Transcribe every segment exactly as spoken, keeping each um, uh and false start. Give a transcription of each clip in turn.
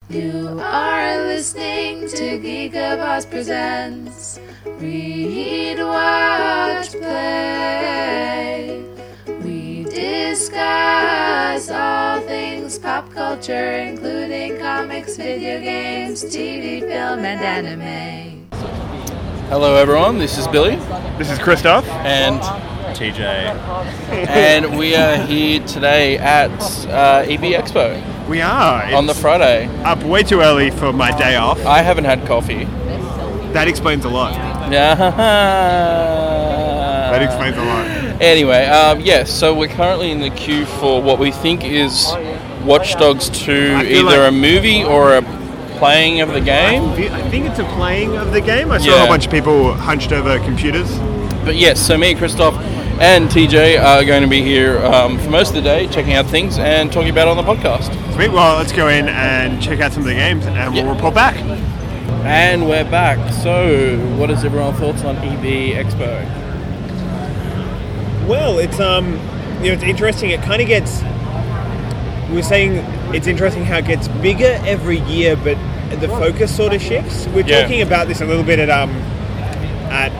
You are listening to Geekaboss Presents Read, Watch, Play. We discuss all things pop culture, including comics, video games, T V, film, and anime. Hello everyone, this is Billy. This is Christoph. And T J. and we are here today at uh, E B Expo. We are. On the Friday. Up way too early for my day off. I haven't had coffee. That explains a lot. Yeah. That explains a lot. Anyway, um, yes, so we're currently in the queue for what we think is Watch Dogs two, either like a movie or a playing of the game. I think it's a playing of the game. I saw Yeah. a whole bunch of people hunched over computers. But yes, so me, Christoph, and T J are going to be here um, for most of the day, checking out things and talking about it on the podcast. Sweet. Well, let's go in and check out some of the games, and we'll Yeah. report back. And we're back. So, what is everyone's thoughts on E B Expo? Well, it's um, you know, it's interesting. It kind of gets. We were saying it's interesting how it gets bigger every year, but the focus sort of shifts. We're Yeah. talking about this a little bit at um, at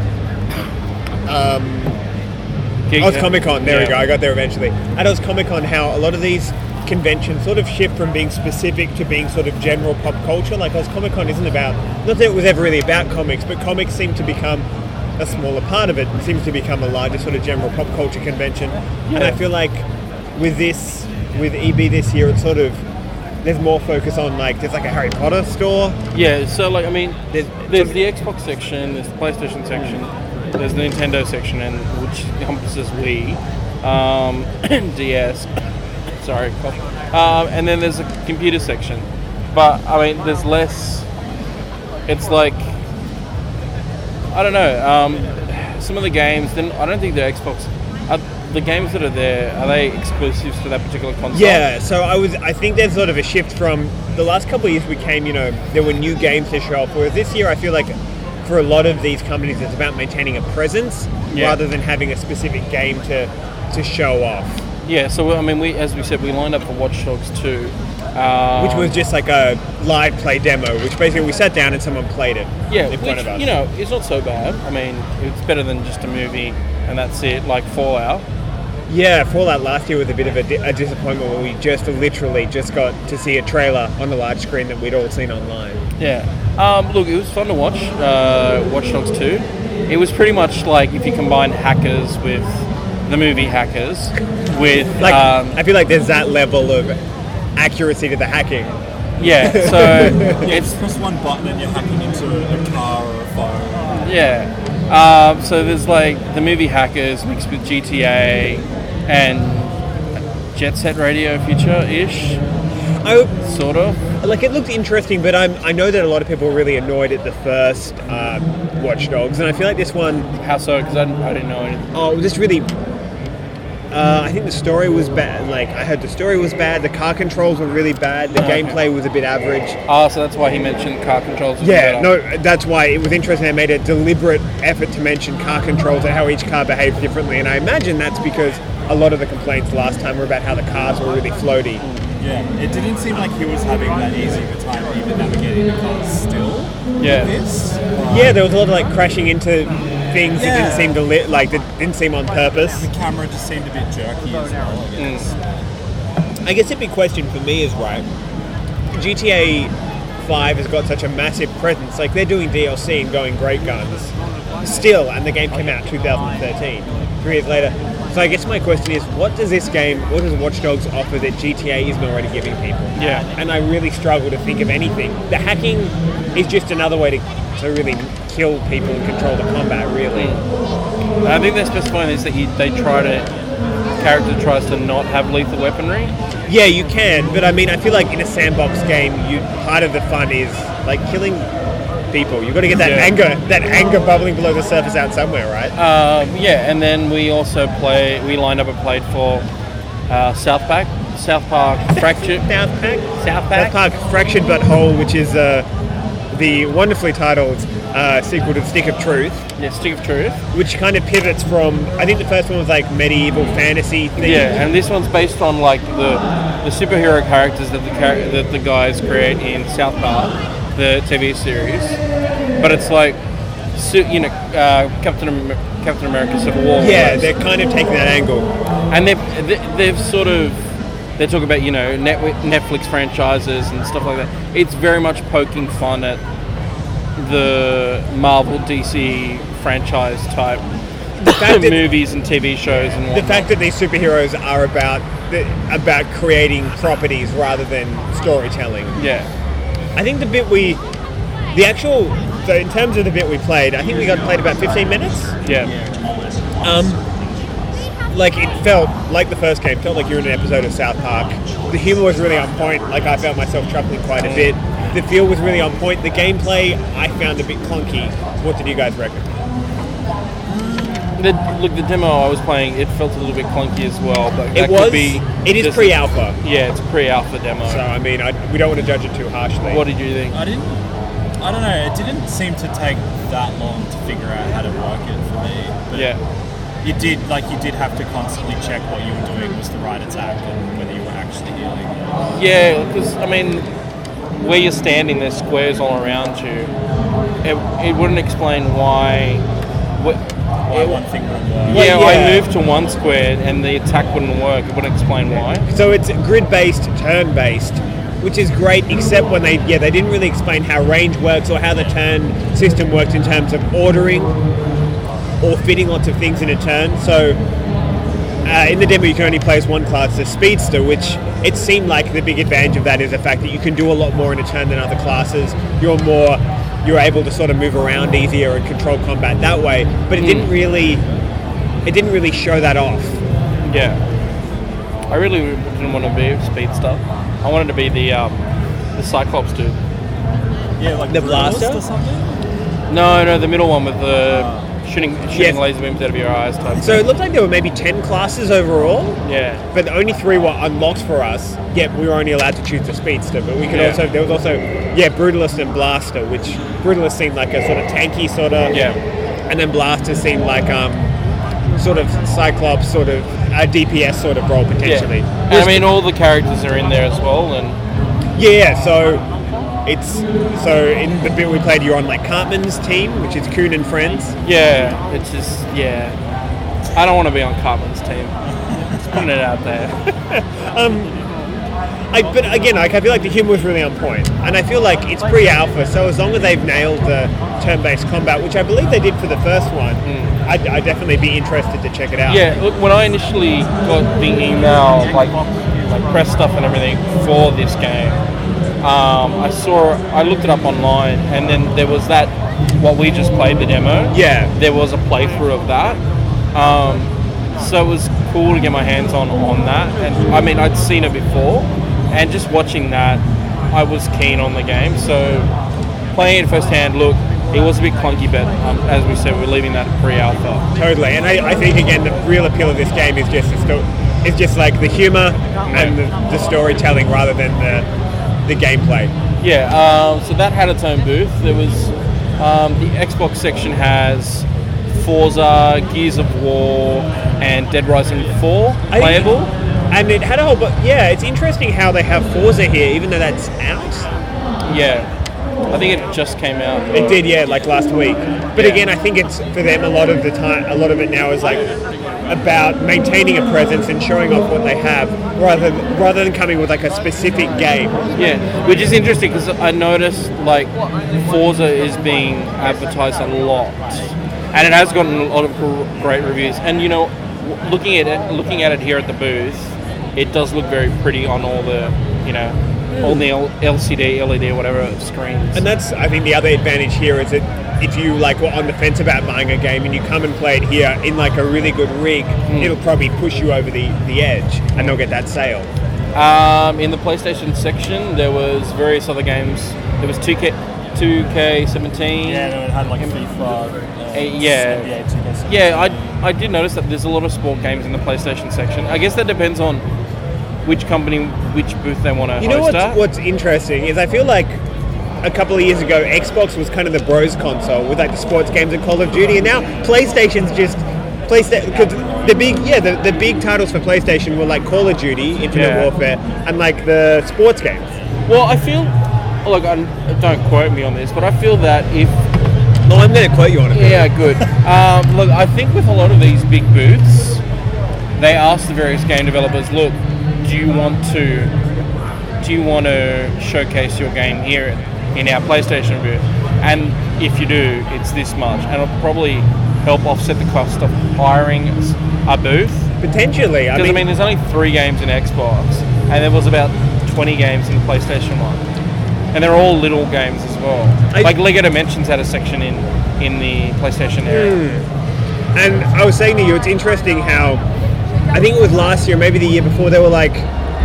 um, Oz Comic Con. There Yeah. we go. I got there eventually. At Oz Comic Con, how a lot of these conventions sort of shift from being specific to being sort of general pop culture. Like Oz Comic Con isn't about, not that it was ever really about comics, but comics seem to become a smaller part of it. It seems to become a larger sort of general pop culture convention. Yeah. And I feel like with this, with E B this year, it's sort of, there's more focus on like, there's like a Harry Potter store. Yeah, so like, I mean, There's, there's the Xbox section, there's the PlayStation section, there's the Nintendo section, and which encompasses Wii, um, D S, sorry, um, and then there's a computer section. But I mean, there's less. It's like, I don't know. Um, some of the games, then I don't think they're Xbox. Are the games that are there, are they exclusives to that particular console? Yeah, so I was. I think there's sort of a shift from the last couple of years. We came, you know, there were new games to show off. Whereas this year, I feel like for a lot of these companies, it's about maintaining a presence Yeah. rather than having a specific game to to show off, Yeah. So I mean, we, as we said, we lined up for Watch Dogs two, um, which was just like a live play demo. Which basically we sat down and someone played it yeah, in front which, of us. you know, it's not so bad. I mean, it's better than just a movie and that's it, like Fallout. Yeah, Fallout last year was a bit of a, di- a disappointment where we just literally just got to see a trailer on the large screen that we'd all seen online. Yeah. Um, look, it was fun to watch. Uh, Watch Dogs two. It was pretty much like if you combine Hackers with the movie Hackers with Like, um, I feel like there's that level of accuracy to the hacking. yeah. So Yeah, it's just press one button and you're hacking into a car or a phone. yeah. Um, so there's like the movie Hackers mixed with G T A and Jet Set Radio Future-ish, I, sort of. like it looked interesting, but I'm, I know that a lot of people were really annoyed at the first uh, Watch Dogs, and I feel like this one, How so? Because I, didn't- I didn't know anything. oh, it was just really. Uh, I think the story was bad. Like I heard the story was bad. The car controls were really bad. The Okay. gameplay was a bit average. Oh, so that's why he mentioned car controls. was Yeah, better. no, that's why it was interesting. They made a deliberate effort to mention car controls and how each car behaves differently. And I imagine that's because a lot of the complaints last time were about how the cars were really floaty. Yeah, it didn't seem like he was having that easy of a time even navigating the cars still. Yeah. With this. Yeah, there was a lot of like crashing into things that didn't Yeah. seem to li- like that didn't seem on purpose. The camera just seemed a bit jerky as well, I guess. I guess the big question for me is, right, G T A five has got such a massive presence. Like they're doing D L C and going great guns still, and the game came out twenty thirteen, three years later. So I guess my question is, what does this game, what does Watch Dogs offer that G T A isn't already giving people? Yeah. And I really struggle to think of anything. The hacking is just another way to, to really kill people and control the combat, really. I think they're specifying this that you, they try to, character tries to not have lethal weaponry. Yeah, you can, but I mean, I feel like in a sandbox game, you part of the fun is like killing people. You've got to get that Yeah. anger, that anger bubbling below the surface out somewhere, right? Um, yeah, and then we also play. We lined up and played for uh, South Park, South Park Fractured. South Park, South South Park. Park Fractured But Whole, which is uh, the wonderfully titled uh, sequel to Stick of Truth, Yeah, Stick of Truth. which kind of pivots from. I think the first one was like medieval fantasy thing. Yeah, and this one's based on like the the superhero characters that the char- that the guys create in South Park, the T V series. But it's like, su- you know, uh, Captain Amer- Captain America Civil War. Yeah, almost. they're kind of taking that angle. And they've they- they've sort of they talk about, you know, net- Netflix franchises and stuff like that. It's very much poking fun at the Marvel D C franchise type fact that- movies and T V shows and The whatnot. fact that these superheroes are about the, about creating properties rather than storytelling. Yeah. I think the bit we, the actual, so in terms of the bit we played, I think we got played about fifteen minutes. Yeah. Um, like it felt like the first game, felt like you were in an episode of South Park. The humor was really on point. Like I found myself chuckling quite a bit. The feel was really on point. The gameplay I found a bit clunky. What did you guys reckon? The, look, the demo I was playing, it felt a little bit clunky as well, but that It was. could be. It is just- pre-alpha, Yeah, it's a pre-alpha demo. so I mean, I, we don't want to judge it too harshly. What did you think? I didn't. I don't know. It didn't seem to take that long to figure out how to work it for me. But Yeah. You did like you did have to constantly check what you were doing was the right attack and whether you were actually healing. Yeah, because I mean, where you're standing, there's squares all around you. It, it wouldn't explain why. Wh- Why one thing wouldn't work. yeah, Well, I yeah. moved to one square and the attack wouldn't work. It wouldn't explain why. So it's grid-based, turn-based, which is great, except when they yeah they didn't really explain how range works or how the turn system works in terms of ordering or fitting lots of things in a turn. So uh, in the demo you can only play as one class, the Speedster, which it seemed like the big advantage of that is the fact that you can do a lot more in a turn than other classes. You're more you're able to sort of move around easier and control combat that way. But it didn't really it didn't really show that off. Yeah. I really didn't want to be a speedster. I wanted to be the um, the Cyclops dude. Yeah, like The Brutalist blaster? or something. No, no, the middle one with the shooting shooting Yes. laser beams out of your eyes type. So it looked like there were maybe ten classes overall. Yeah. But only three were unlocked for us. Yet we were only allowed to choose the Speedster. But we could Yeah. also there was also yeah Brutalist and Blaster, which Brutalist seemed like a sort of tanky sort of Yeah. and then Blaster seemed like um sort of Cyclops sort of a D P S sort of role potentially. Yeah. And I mean, all the characters are in there as well, and Yeah, yeah, so it's so in the bit we played you're on like Cartman's team, which is Coon and Friends. yeah, it's just yeah. I don't want to be on Cartman's team. Just putting it out there. I, but again, like I feel like the humor was really on point, and I feel like it's pre-alpha. So as long as they've nailed the turn-based combat, which I believe they did for the first one, I'd, I'd definitely be interested to check it out. Yeah, look, when I initially got the email, like, like press stuff and everything for this game, um, I saw, I looked it up online, and then there was that, what we just played, the demo. Yeah. There was a playthrough of that. Um, so it was cool to get my hands on on that. And I mean, I'd seen it before, and just watching that, I was keen on the game. So playing it firsthand, look, it was a bit clunky, but um, as we said, we're leaving that pre-alpha. Totally, and I, I think again the real appeal of this game is just the sto- it's just like the humor and the, the storytelling rather than the the gameplay. Yeah, um, so that had its own booth. There was um, the Xbox section has Forza, Gears of War, and Dead Rising four I think- playable. And it had a whole, but yeah, it's interesting how they have Forza here, even though that's out. Yeah, I think it just came out. It did, yeah, like last week. But Yeah. again, I think it's for them a lot of the time. A lot of it now is like about maintaining a presence and showing off what they have, rather than, rather than coming with like a specific game. Yeah, which is interesting because I noticed like Forza is being advertised a lot, and it has gotten a lot of gr- great reviews. And you know, w- looking at it, looking at it here at the booth, it does look very pretty on all the, you know, all the L- LCD, L E D, whatever screens. And that's, I think, the other advantage here is that if you like were on the fence about buying a game and you come and play it here in like a really good rig, it'll probably push you over the, the edge, and they'll get that sale. Um, in the PlayStation section, there was various other games. There was two K, two K seventeen. Yeah, no, it had like FIFA. Uh, Uh, yeah. N B A two K seventeen. Yeah, I, I did notice that there's a lot of sport games in the PlayStation section. I guess that depends on which company, which booth they want to You know host what's, at. what's interesting is I feel like a couple of years ago, Xbox was kind of the bros console with like the sports games and Call of Duty, and now PlayStation's just PlayStation because the big yeah the, the big titles for PlayStation were like Call of Duty, Infinite Yeah. Warfare, and like the sports games. Well, I feel, look, I, don't quote me on this, but I feel that if, No, I'm going to quote you on it. yeah, good. Um, look, I think with a lot of these big booths, they ask the various game developers, look, do you want to, do you want to showcase your game here in our PlayStation booth? And if you do, it's this much, and it'll probably help offset the cost of hiring a booth. Potentially, I Because, I mean, mean, there's only three games in Xbox, and there was about twenty games in PlayStation one. And they're all little games as well. I- like Lego Dimensions had a section in, in the PlayStation area. and I was saying to you, it's interesting how I think it was last year, maybe the year before, there were like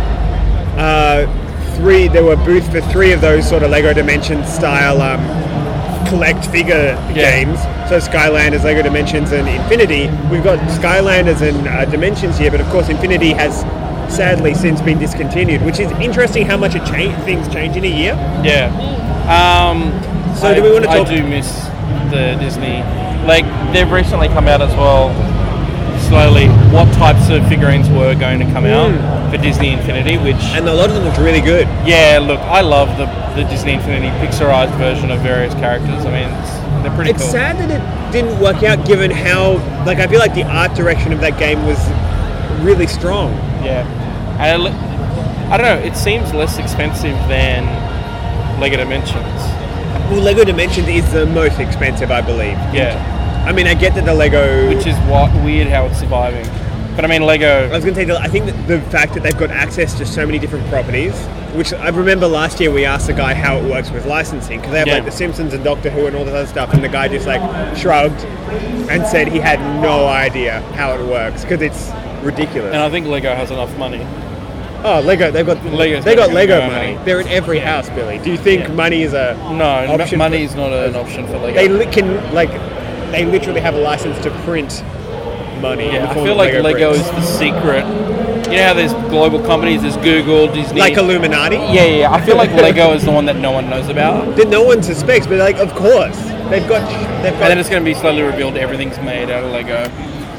uh, three. There were booths for three of those sort of Lego Dimensions style um, collect figure Yeah. games. So Skylanders, Lego Dimensions, and Infinity. We've got Skylanders and uh, Dimensions here, but of course Infinity has sadly since been discontinued, which is interesting how much it cha- things change in a year. Yeah. Um, So I, do we wanna I talk- do miss the Disney. Like, they've recently come out as well, slowly, what types of figurines were going to come out for Disney Infinity, which, And a lot of them look really good. yeah, look, I love the, the Disney Infinity pixarized version of various characters. I mean, it's, they're pretty It's cool. sad that it didn't work out given how, like, I feel like the art direction of that game was really strong. Yeah, and it, I don't know. It seems less expensive than Lego Dimensions. Well, Lego Dimensions is the most expensive, I believe. Yeah, I mean, I get that the Lego... which is what weird how it's surviving. But I mean, I Lego. was going to say, that I think that the fact that they've got access to so many different properties, which I remember last year we asked the guy how it works with licensing, because they have Yeah. like The Simpsons and Doctor Who and all this other stuff, and the guy just like shrugged and said he had no idea how it works, because it's ridiculous. And I think Lego has enough money. Oh, Lego! They've got Lego's they got got Lego Lego money. money. They're in every house, Billy. Do you think Yeah. money is a No, m- option money for- is not an option for Lego. They li- can like they literally have a license to print money. in the yeah, I form feel of like Lego bricks. is the secret. You know how there's global companies, there's Google, Disney. like Illuminati. Yeah, yeah. I feel like Lego is the one that no one knows about. That no one suspects, but like of course they've got they've got. And then it's going to be slowly revealed everything's made out of Lego.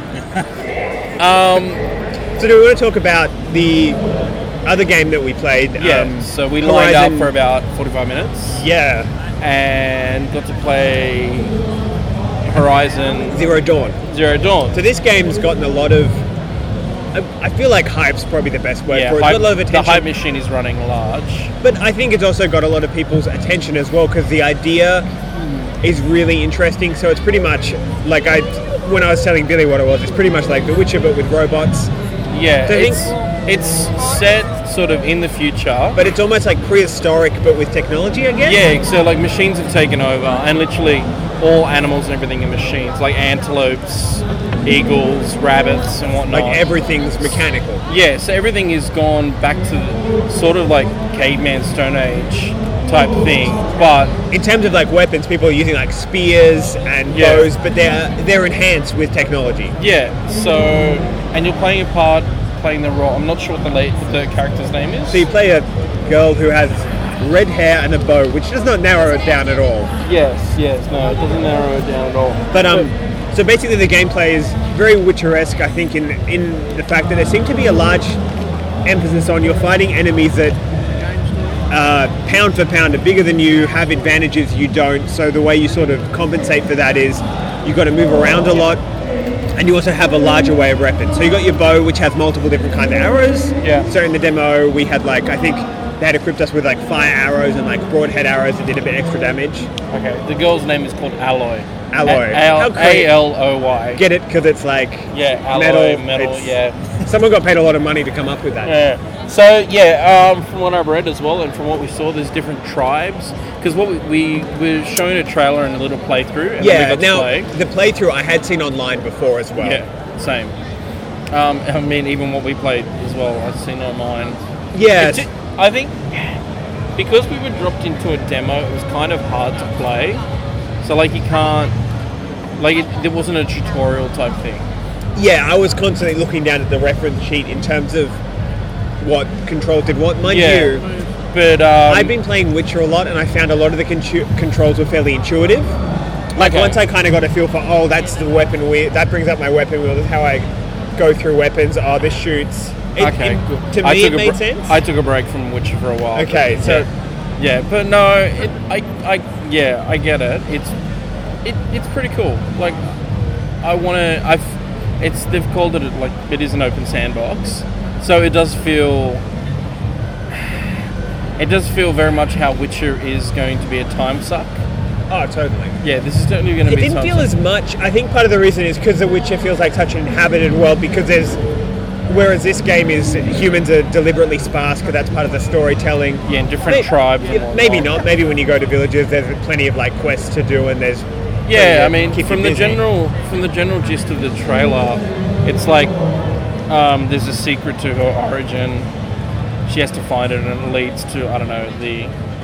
um, So do we want to talk about the other game that we played? yeah, um, so we lined up Horizon- for about forty-five minutes yeah and got to play Horizon Zero Dawn. Zero Dawn. So this game's gotten a lot of. I, I feel like hype's probably the best word Yeah, for it. It's hype, got a lot of the attention. hype machine is running large. But I think it's also got a lot of people's attention as well because the idea is really interesting. So it's pretty much like I, when I was telling Billy what it was, it's pretty much like The Witcher but with robots. Yeah, So I think- it's, it's set sort of in the future. But it's almost like prehistoric but with technology, I guess. Yeah, so like machines have taken over, and literally all animals and everything are machines, like antelopes, eagles, rabbits, and whatnot. Like everything's mechanical. Yeah, so everything is gone back to the, sort of like caveman Stone Age type thing, but In terms of like weapons, people are using like spears and Yeah. bows, but they're they're enhanced with technology. yeah. So, and you're playing a part, playing the role. I'm not sure what the late, what the character's name is. So you play a girl who has red hair and a bow, which does not narrow it down at all. Yes, yes, no, it doesn't narrow it down at all. But um, so basically the gameplay is very Witcher-esque, I think, in in the fact that there seems to be a large emphasis on you're fighting enemies that uh, pound for pound are bigger than you, have advantages you don't. So the way you sort of compensate for that is you've got to move around a lot, and you also have a larger way of weapons. So you got your bow, which has multiple different kinds of arrows. Yeah. So in the demo, we had like I think they had equipped us with like fire arrows and like broadhead arrows that did a bit extra damage. Okay, the girl's name is called Alloy. Alloy. A- How great. A L O Y. Get it? Because it's like Yeah, alloy, metal. metal, It's- yeah. Someone got paid a lot of money to come up with that. Yeah. So yeah, um, from what I've read as well, and from what we saw, there's different tribes. Because what we, we were shown a trailer and a little playthrough, and Yeah, then we got now to play. the playthrough I had seen online before as well. Yeah, same. Um, I mean, even what we played as well, I've seen online. Yeah, It ju- I think because we were dropped into a demo, it was kind of hard to play. So like you can't, like it, there wasn't a tutorial type thing. yeah, I was constantly looking down at the reference sheet in terms of what controls did what. Mind Yeah. you, but um, I've been playing Witcher a lot, and I found a lot of the con- controls were fairly intuitive. Like Okay. once I kind of got a feel for, oh, that's the weapon wheel. That brings up my weapon wheel. That's how I go through weapons. Oh, this shoots. It, okay, it- good. To I me, took it a made br- sense. I took a break from Witcher for a while. Okay, but, so- yeah. yeah, but no, it, I, I, yeah, I get it. It's, it, it's pretty cool. Like, I want to. I've, it's they've called it like it is an open sandbox, so it does feel. It does feel very much how Witcher is going to be a time suck. Oh, totally. Yeah, this is totally going to It be. didn't time feel suck. as much. I think part of the reason is because The Witcher feels like such an inhabited world because there's. Whereas this game is humans are deliberately sparse because that's part of the storytelling. Yeah, in different May- tribes. and yeah, whatnot. maybe not. Maybe when you go to villages, there's plenty of like quests to do, and there's. plenty Yeah, to I mean, keep you from the busy. general from the general gist of the trailer, it's like um, there's a secret to her origin. She has to find it, and it leads to I don't know the.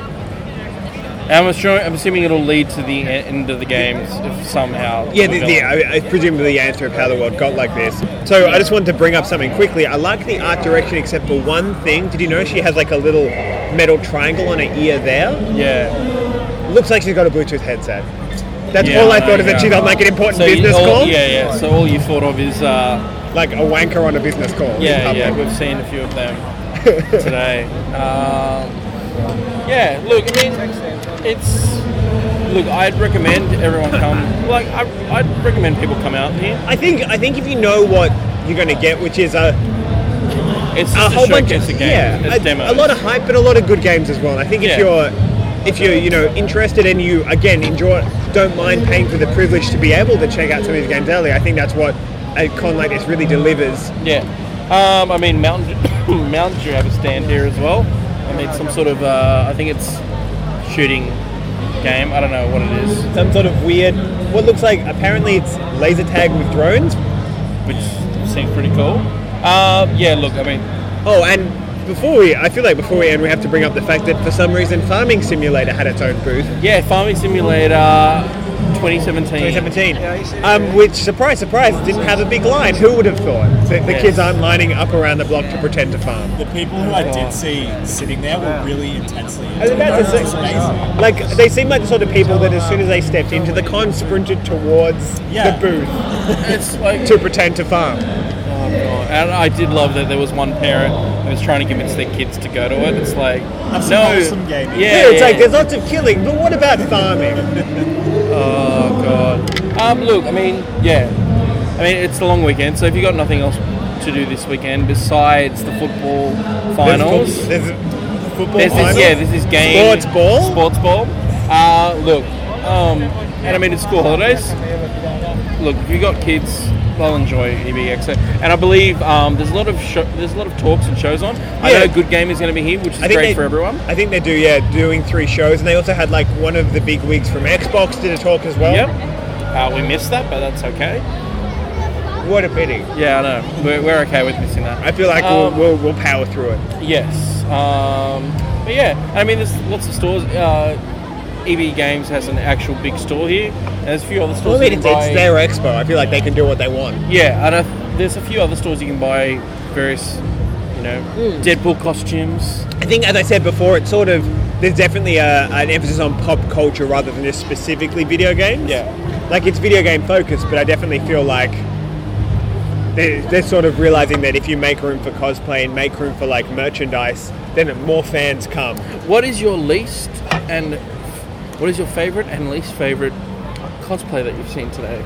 I'm assuming, I'm assuming it'll lead to the e- end of the game if somehow. Yeah, the, the, I, I presumably the answer of how the world got like this. So I just wanted to bring up something quickly. I like the art direction, except for one thing. Did you know she has like a little metal triangle on her ear there? Yeah. Looks like she's got a Bluetooth headset. That's Yeah, all I I know, thought is that yeah. she's on like an important So you- business all, call. Yeah, yeah. So all you thought of is uh, Like a wanker on a business call. in yeah, public. yeah. We've seen a few of them today. Um, yeah. Look, I mean, it's. Look, I'd recommend everyone come. Like, I, I'd recommend people come out here. I think I think if you know what you're going to get, which is a, It's a just a, whole bunch showcase of of games. yeah, it's a, demos. a lot of hype, but a lot of good games as well. And I think if Yeah. you're if you're you know interested and you again enjoy, don't mind paying for the privilege to be able to check out some of these games early. I think that's what a con like this really delivers. Yeah. Um, I mean, Mountain Dew, Mountain Dew have a stand here as well. I mean, some sort of, uh, I think it's shooting game. I don't know what it is, Some sort of weird, what looks like apparently it's laser tag with drones. which seems pretty cool. Uh, yeah, look, I mean, Oh, and before we, I feel like before we end, we have to bring up the fact that for some reason Farming Simulator had its own booth. yeah, Farming Simulator twenty seventeen. twenty seventeen, um, which surprise, surprise, didn't have a big line. Who would have thought? The, the Yes. kids aren't lining up around the block to pretend to farm. The people who I did see sitting there were really intensely. I was about to It was say, amazing. like they seem like the sort of people that as soon as they stepped into the con, sprinted towards Yeah. the booth It's like, to pretend to farm. oh god. And I did love that there was one parent who was trying to convince their kids to go to it. It's like, Have some no. wholesome gaming. Yeah, Yeah, it's yeah. like there's lots of killing, but what about farming? Oh god. Um, look, I mean, yeah. I mean, it's a long weekend, so if you got nothing else to do this weekend besides the football finals, There's, there's football there's this, finals. yeah, there's this game. Sports ball? Sports ball. Uh, look, um, and I mean, it's school holidays. Look, if you got kids, they'll enjoy E B X. And I believe um, there's a lot of show, there's a lot of talks and shows on. I Yeah. know Good Game is going to be here, which is I think great they- for everyone. I think they do, yeah, doing three shows, and they also had like one of the big wigs from Xbox did a talk as well. Yep. Uh, we missed that, but that's okay. What a pity. Yeah, I know. We're, we're okay with missing that. I feel like Um, we'll, we'll we'll power through it. Yes. Um, but yeah, I mean, there's lots of stores. Uh, E B Games has an actual big store here. And there's a few other stores. Well, I mean, you it's, can it's buy- their expo. I feel like they can do what they want. Yeah, and uh, there's a few other stores you can buy various, you know, Hmm. Deadpool costumes. I think, as I said before, it's sort of there's definitely a, an emphasis on pop culture rather than just specifically video games. Yeah. Like it's video game focused, but I definitely feel like they're, they're sort of realizing that if you make room for cosplay and make room for like merchandise, then more fans come. What is your least and what is your favorite and least favorite cosplay that you've seen today?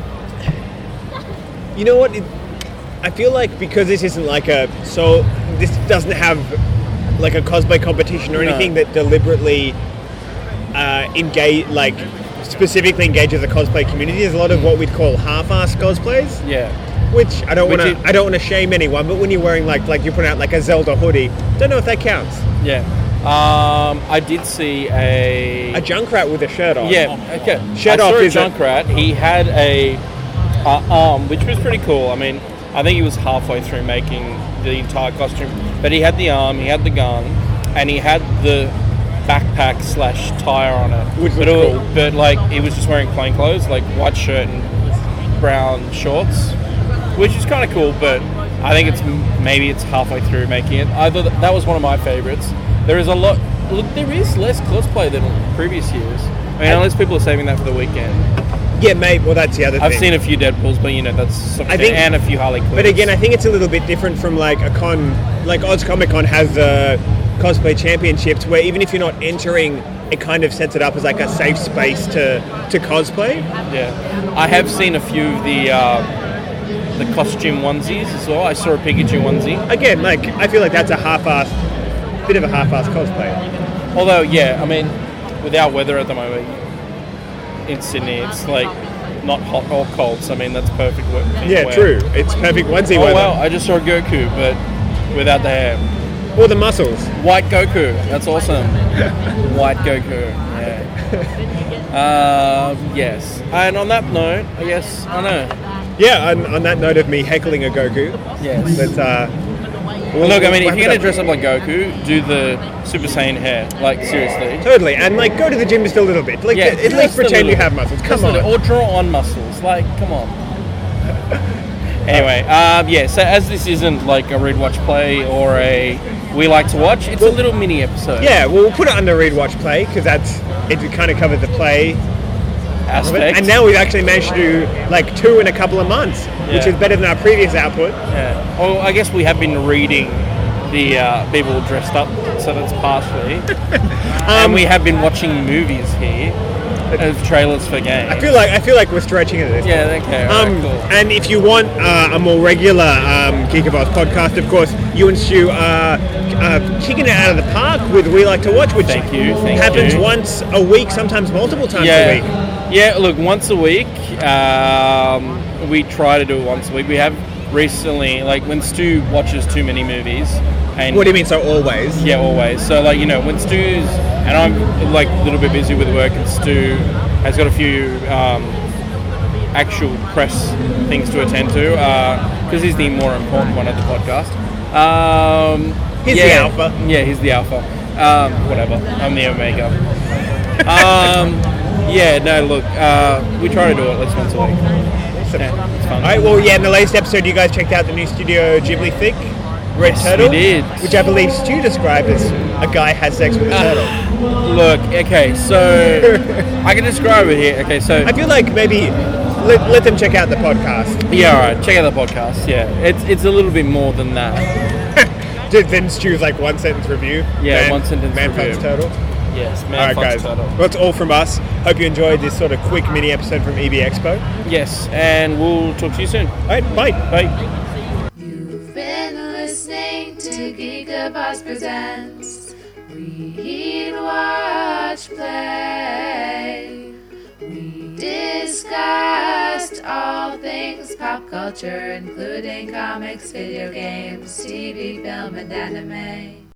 You know what? It, I feel like because this isn't like a so this doesn't have like a cosplay competition or No. anything that deliberately uh, engage like specifically engages the cosplay community. There's a lot of what we'd call half-assed cosplays, Yeah. which I don't Which want it- to I don't want to shame anyone. But when you're wearing like like you put out like a Zelda hoodie, don't know if that counts. Yeah. Um, I did see a. A Junkrat with a shirt on. Yeah, okay. Shirt I off saw a is a- Junkrat. He had a uh, arm, which was pretty cool. I mean, I think he was halfway through making the entire costume, but he had the arm, he had the gun, and he had the backpack slash tire on it. Which was but, it- cool. but like he was just wearing plain clothes, like white shirt and brown shorts, which is kind of cool. But I think it's maybe it's halfway through making it. I thought that, that was one of my favorites. There is a lot. look, there is less cosplay than previous years. I mean, unless people are saving that for the weekend. Yeah, mate. Well, that's the other I've thing. seen a few Deadpools, but you know that's something. I think- and a few Harley Quinns. But again, I think it's a little bit different from like a con, like Oz Comic Con has the cosplay championships, where even if you're not entering, it kind of sets it up as like a safe space to to cosplay. yeah, I have seen a few of the uh, the costume onesies as well. I saw a Pikachu onesie. Again, like I feel like that's a half-assed, bit of a half-assed cosplay. Although, yeah, I mean, with our weather at the moment in Sydney, it's like not hot or cold. So I mean, that's perfect work. Yeah, true. It's perfect onesie Oh weather. wow! I just saw Goku, but without the hair. Or the muscles. White Goku. That's awesome. White Goku. Yeah. Uh, yes. And on that note, I guess I know. Yeah, on, on that note of me heckling a Goku, Yes. let's uh. Well, look, I mean, if wrap you're it gonna up. dress up like Goku, do the Super Saiyan hair. Like seriously. Totally, and like go to the gym just a little bit. Like Yeah. at just least a pretend you little. have muscles. Just Come a on. little. Or draw on muscles. Like, come on. Anyway, um, yeah. So as this isn't like a read, watch, play or a we like to watch, it's a little mini episode. Yeah, well, we'll put it under read, watch, play because that's it. Kind of covered the play. Aspect. And now we've actually managed to do like two in a couple of months, which Yeah. is better than our previous output. Yeah. Well, I guess we have been reading the uh, people dressed up, so that's partially. Um, and we have been watching movies here as trailers for games. I feel like I feel like we're stretching it. This Yeah, okay. All Um, right, cool. And if you want uh, a more regular um, Geekaboss podcast, of course, you and Stu are uh, kicking it out of the park with We Like to Watch, which Thank you, thank happens you. once a week, sometimes multiple times a week. Yeah. Yeah, look, once a week, um, we try to do it once a week. We have recently, like, when Stu watches too many movies, and What do you mean, so always? yeah, always. So, like, you know, when Stu's, and I'm, like, a little bit busy with work, and Stu has got a few um, actual press things to attend to, because he's the more important one at the podcast. Um, He's yeah, the alpha. Yeah, he's the alpha. Um, whatever. I'm the omega. Um, yeah, no, look, uh, we try to do it at least once a week. Yeah, it's fun. All right, well, yeah, in the latest episode, you guys checked out the new Studio Ghibli Thick Red Yes, Turtle, we did. which I believe Stu described as a guy has sex with a turtle. Look, okay, so I can describe it here. Okay, so I feel like maybe let, let them check out the podcast. yeah, all right, check out the podcast. Yeah, it's it's a little bit more than that. Then Stu's like one sentence review. Yeah, Man- one sentence Man review. fucks turtle. Yes, man. All right, fucks guys. turtle. Well, that's all from us. Hope you enjoyed this sort of quick mini episode from E B Expo. Yes, and we'll talk to you soon. All right, bye. Bye. You've been listening to Geekaboss Presents Read, Watch, Play. We discussed all things pop culture, including comics, video games, T V, film, and anime.